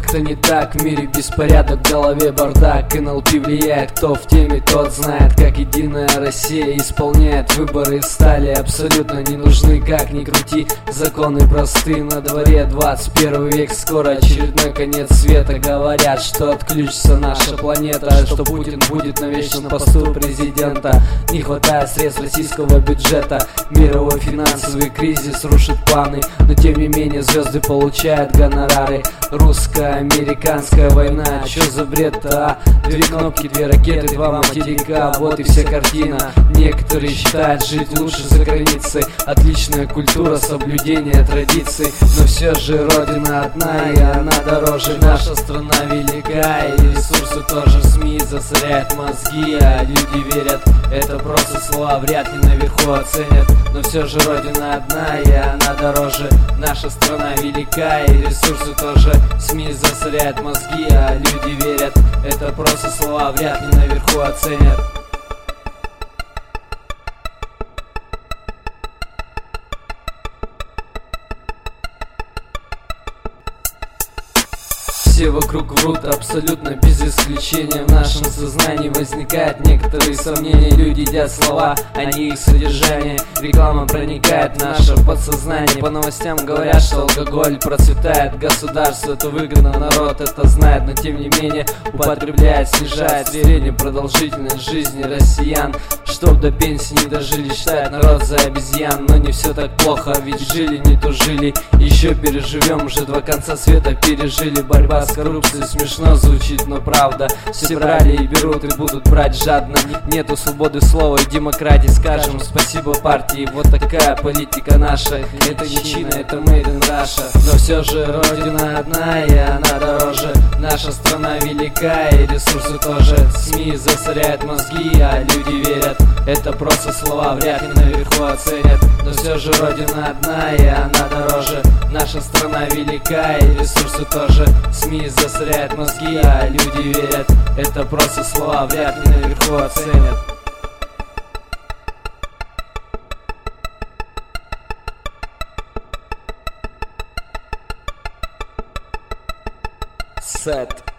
Как-то не так, в мире беспорядок, в голове бардак. НЛП влияет, кто в теме, тот знает. Как единая Россия исполняет выборы стали абсолютно не нужны, как ни крути. Законы просты, на дворе 21 век, скоро очередной конец света. Говорят, что отключится наша планета, что Путин будет на вечном посту президента. Не хватает средств российского бюджета, мировой финансовый кризис рушит планы. Но тем не менее звезды получают гонорары. Русско-американская война, чё за бред-то, а? Две кнопки, две ракеты, два материка, вот и вся картина. Некоторые считают жить лучше за границей. Отличная культура, соблюдение традиций. Но все же родина одна, и она дороже. Наша страна велика, и ресурсы тоже. СМИ засоряют мозги, а люди верят. Это просто слова, вряд ли наверху оценят. Но все же родина одна, и она дороже. Наша страна велика, и ресурсы тоже. СМИ засоряют мозги, а люди верят. Это просто слова, вряд ли наверху оценят. Все вокруг врут, абсолютно без исключения. В нашем сознании возникают некоторые сомнения. Люди едят слова, а не их содержание. Реклама проникает в наше подсознание. По новостям говорят, что алкоголь процветает. Государство это выгодно, народ это знает. Но тем не менее употребляет, снижает среднюю продолжительность жизни россиян. Чтоб до пенсии не дожили, считает народ за обезьян. Но не все так плохо, ведь жили, не тужили. Еще переживем, уже два конца света пережили. Борьба с коррупцией смешно звучит, но правда. Все брали и берут и будут брать жадно. Нету свободы слова и демократии. Скажем спасибо партии, вот такая политика наша. Это не Чина, это Made in Russia. Но все же родина одна, и она дороже. Наша страна велика, и ресурсы тоже. СМИ засоряют мозги, а люди верят. Это просто слова, вряд ли наверху оценят. Но все же родина одна, и она дороже. Наша страна велика, и ресурсы тоже. СМИ засоряют мозги, а люди верят. Это просто слова, вряд ли наверху оценят. Сет.